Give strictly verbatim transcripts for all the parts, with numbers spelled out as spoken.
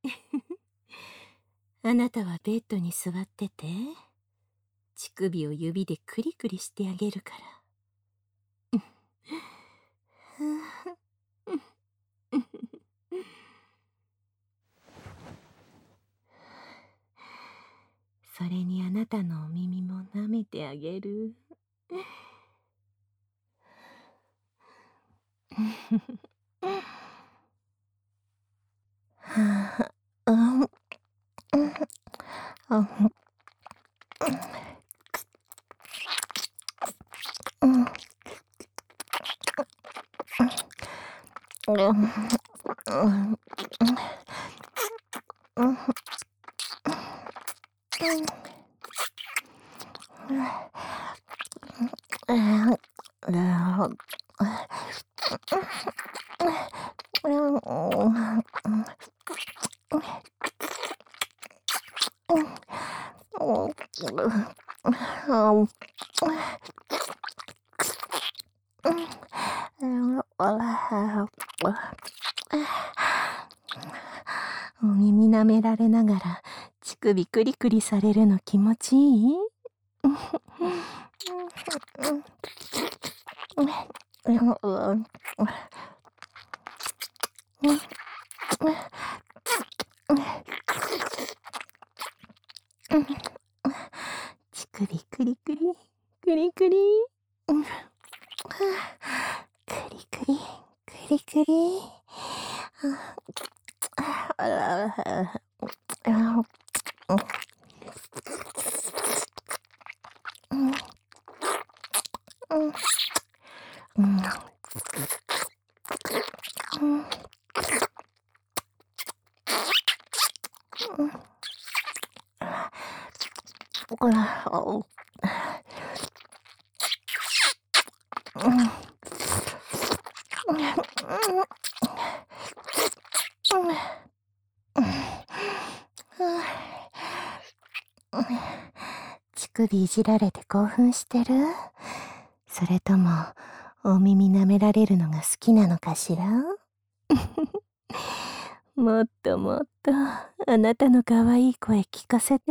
あなたはベッドに座ってて、乳首を指でクリクリしてあげるから。それにあなたのお耳も舐めてあげる。はあ、うん、うん、うん、うん、うん、うん、お耳舐められながら乳首クリクリされるの気持ちいい？乳首クリクリクリクリ、うん、クリクリクリクリ、あら、乳首いじられて興奮してる？それともお耳舐められるのが好きなのかしら？もっともっとあなたの可愛い声聞かせて。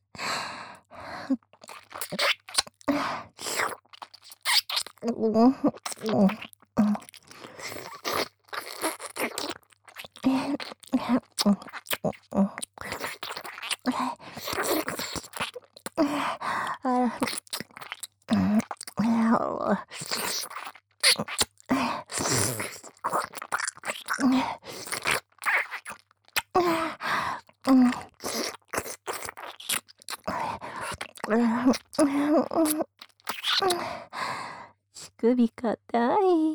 乳首かたい。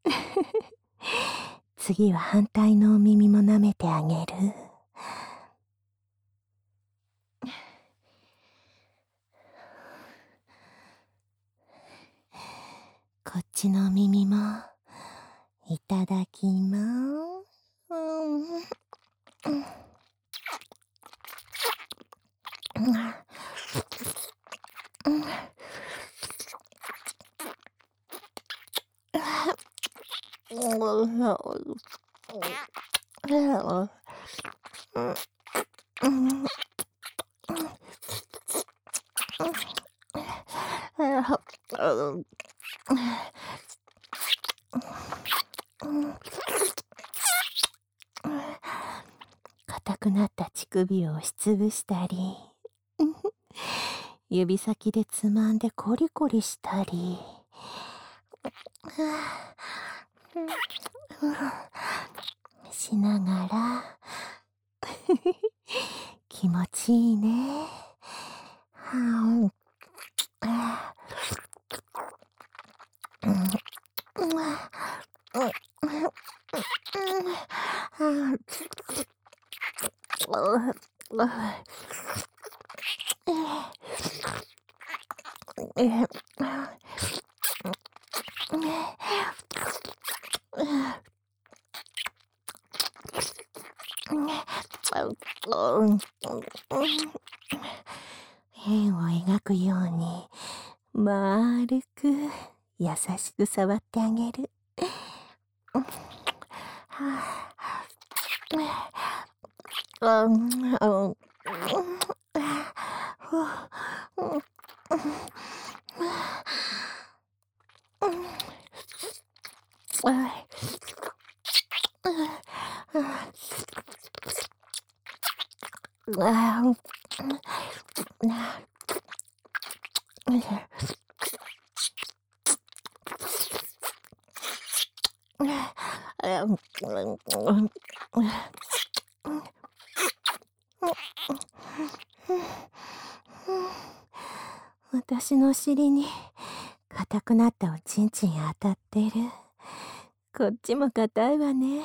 次は反対のお耳も舐めてあげる。こっちのお耳もいただきます。うんうん硬くなった乳首を押しつぶしたり、指先でつまんでコリコリしたり、しながら気持ちいいね。円を描くように丸く優しく触ってあげる。 あ、うん、あ、うん。私の尻に硬くなったおちんちん当たってる。こっちも硬いわね。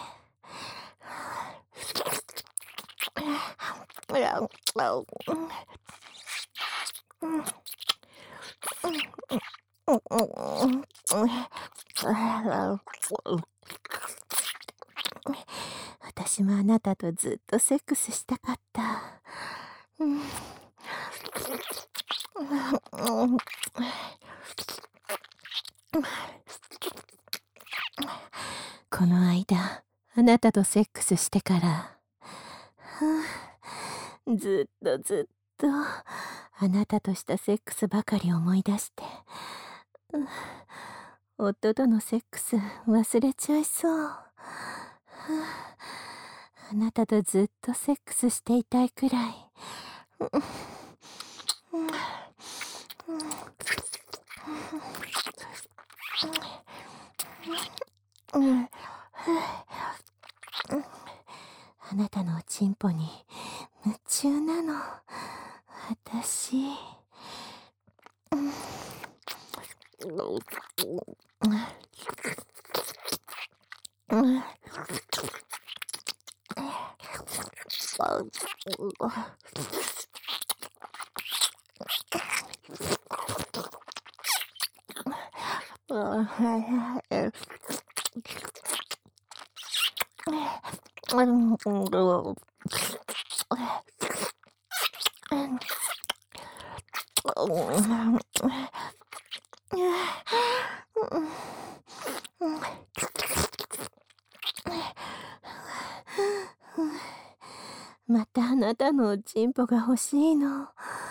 私もあなたとずっとセックスしたかった。うん、この間、あなたとセックスしてから、ずっとずっとあなたとしたセックスばかり思い出して、夫とのセックス忘れちゃいそう。あなたとずっとセックスしていたいくらい。あなたのおちんぽに夢中なの、私。またあなたのおちんぽが欲しいの。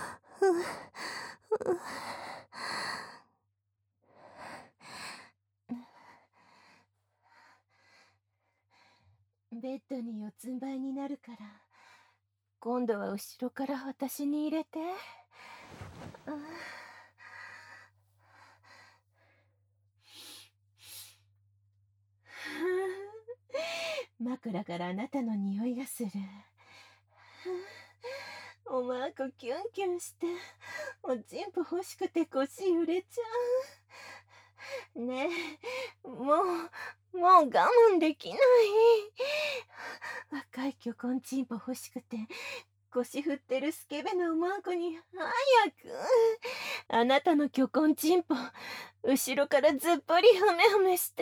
ベッドに四つん這いになるから、今度は後ろから私に入れて。枕からあなたの匂いがする。おまんこキュンキュンして、おちんぽ欲しくて腰揺れちゃう。ねえ、もう、もう我慢できない。若い巨根チンポ欲しくて、腰振ってるスケベなおまんこに早く。あなたの巨根チンポ、後ろからずっぽりふめふめして。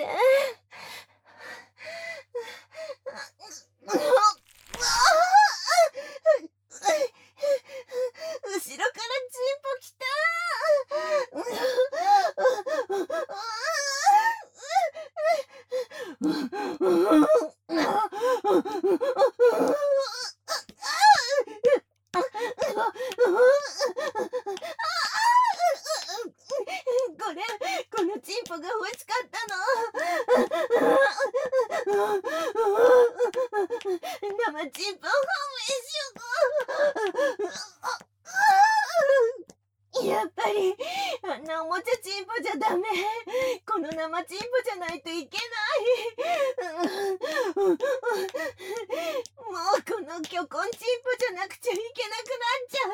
後ろからチンポきた。これ、このチンポが欲しかったの。生チンポ褒めしょ。やっぱりあんなおもちゃチンポじゃダメ。この生チンポじゃないといけない。もうこの巨根チンポじゃなくちゃいけなくなっちゃ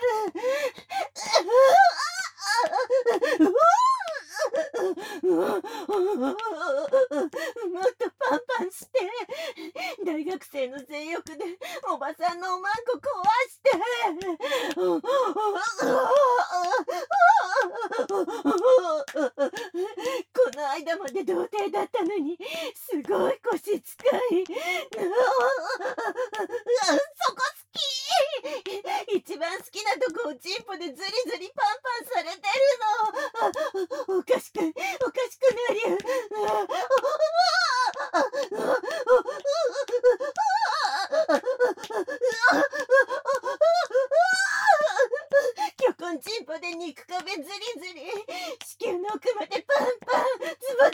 う。もっとパンパンして、大学生の性欲でおばさんのおまんこ壊して。この間まで童貞だったのにすごい腰使い。そこ好き。一番好きなとこをチンポでズリズリパンパンされてるの。おかしくおかしくなりゅう。 で肉壁ズリズリ、子宮の奥までパンパン、ズボ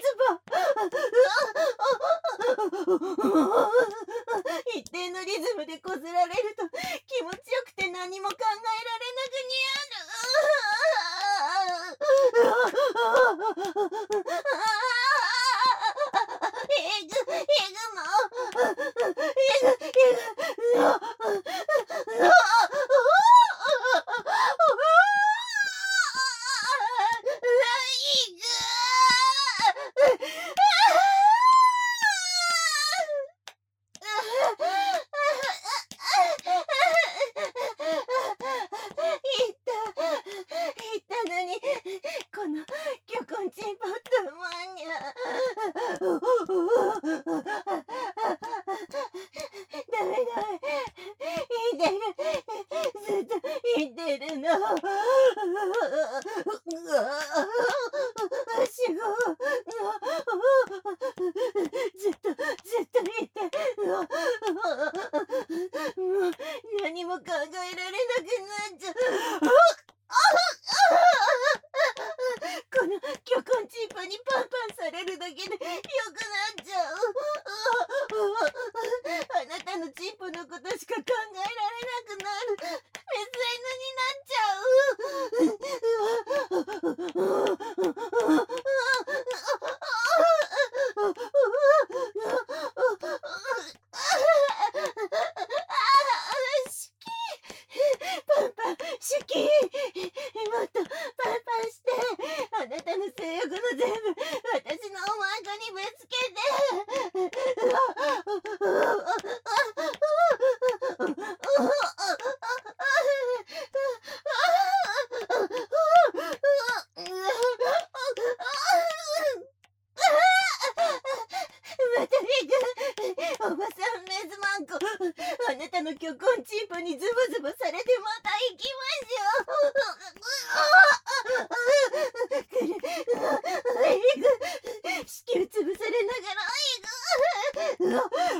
ズボ。一定のリズムでこすられると気持ちよくて何も考えられなくにゃる。えぐ、えぐも。えぐ、えぐ、この巨根チンポとまんにゃ。ダメだ。いてる。ずっといてるの。すごい。ずっとずっといて。もう何も考えられなくなっちゃう。この巨根チンポにパンパンされるだけでよくなっちゃう。あなたのチンポのことしか考えられなくなる。メス犬になっちゃう。シキパンパン、シキもっとパンパンして、あなたの性欲の全部私のおまんこにぶつけて。またリグ、おばさんメズマンコ、あなたの巨根チンポにズボズボされてまた行きましょう。くる、リグ、子宮潰されながらリグ。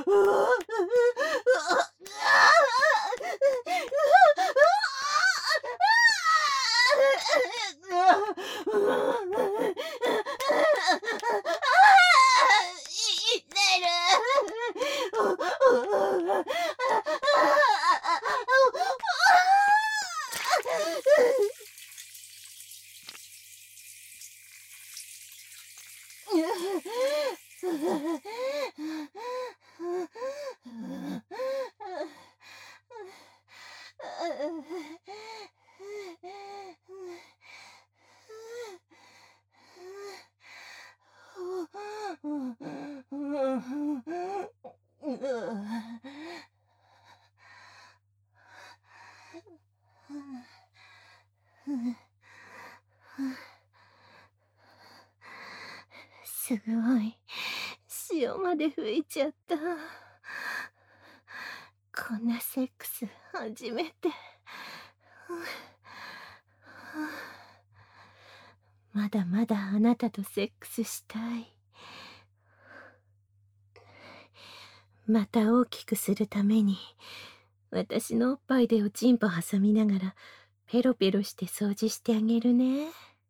すごい。潮まで吹いちゃった。こんなセックス初めて。まだまだあなたとセックスしたい。また大きくするために、私のおっぱいでおちんぽ挟みながらペロペロして掃除してあげるね。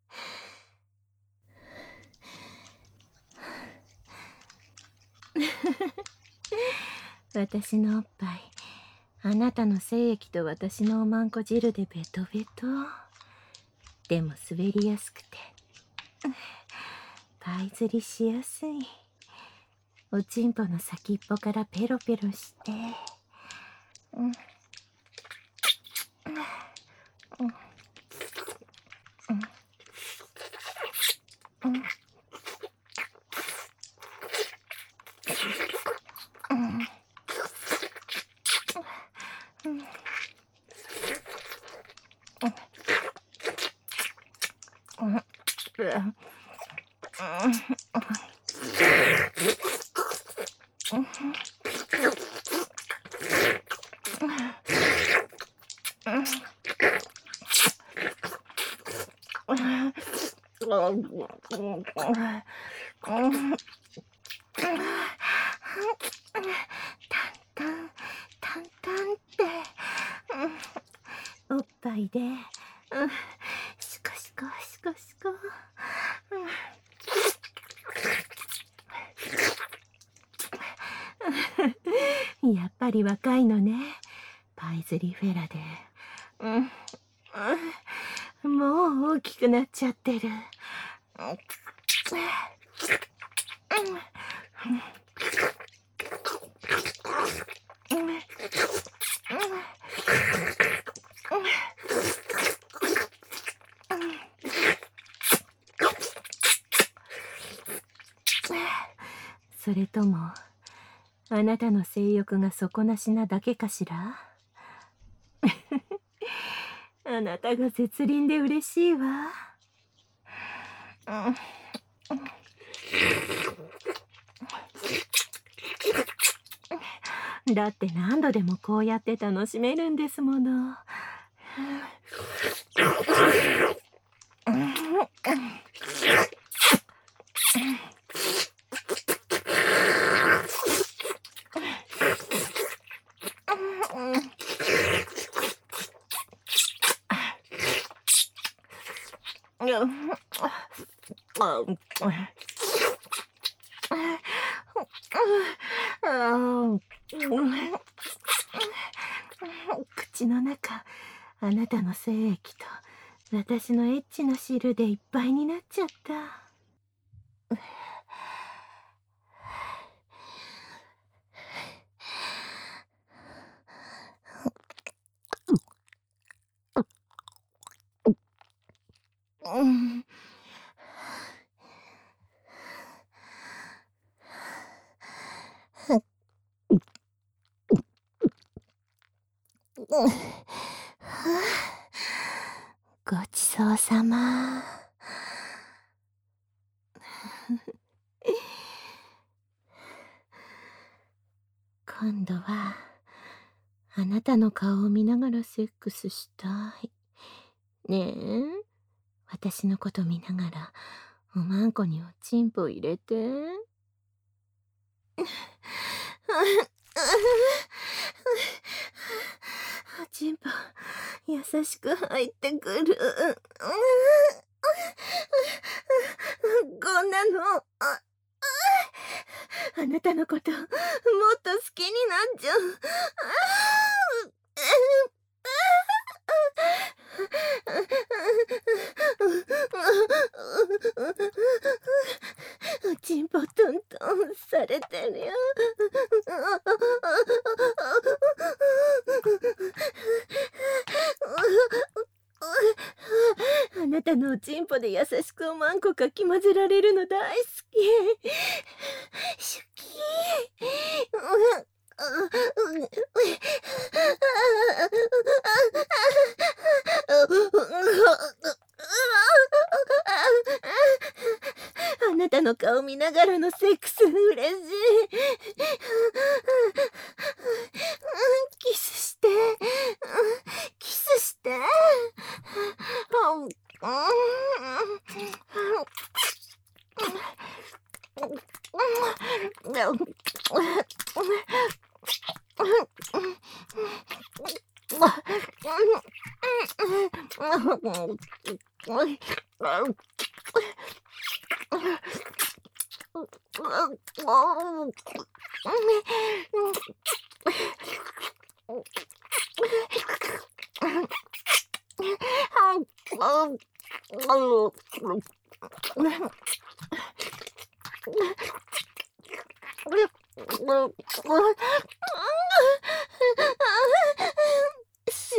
私のおっぱい、あなたの精液と私のおまんこ汁でベトベト。でも滑りやすくてパイ釣りしやすい。おちんぽの先っぽからペロペロして、うん、うん、うん、うん、うん、おっぱいで、うん、しコシコ。うん、やっぱり若いのね、パイズリフェラで。うんうん、もう大きくなっちゃってる。それともあなたの性欲が底なしなだけかしら。あなたが絶倫で嬉しいわ。だって何度でもこうやって楽しめるんですもの。口の中、あなたの精液と私のエッチな汁でいっぱいになっちゃった。うん、ごちそうさま。今度はあなたの顔を見ながらセックスしたい。ねえ、私のこと見ながらおまんこにおちんぽ入れて。おちんぽ優しく入ってくる。こんなのああなたのこともっと好きになっちゃう。おちんぽトントンされてるよ。あなたのおちんぽで優しくおまんこかき混ぜられるの大好き。シュキー。あなたの顔見ながらのセックス嬉しい。キスして、キスして。幸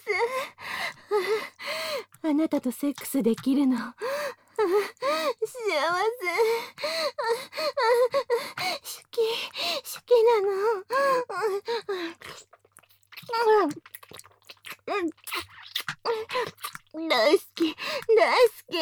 せ。あなたとセックスできるの幸せ。シュキシュキなの。大好き大好き。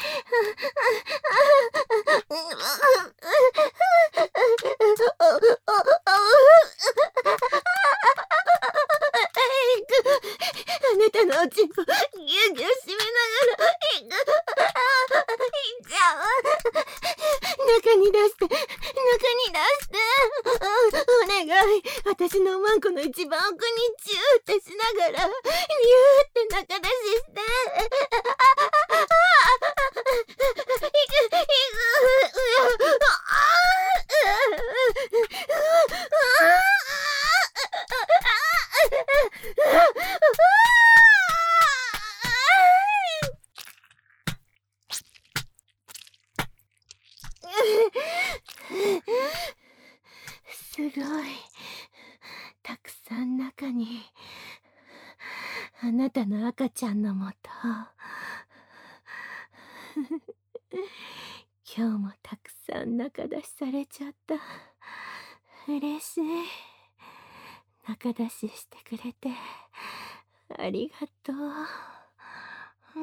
あなたのおちんぽギュギュ締めながらいっちゃう。中に出して中に出してお願い。私のおまんこの一番奥にチューってしながらニューって中出しして。 かにあなたの赤ちゃんのもと今日もたくさん仲出しされちゃった。嬉しい。仲出ししてくれてありがとう。うん、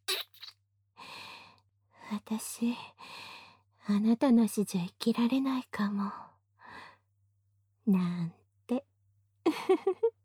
私あなたなしじゃ生きられないかもなんて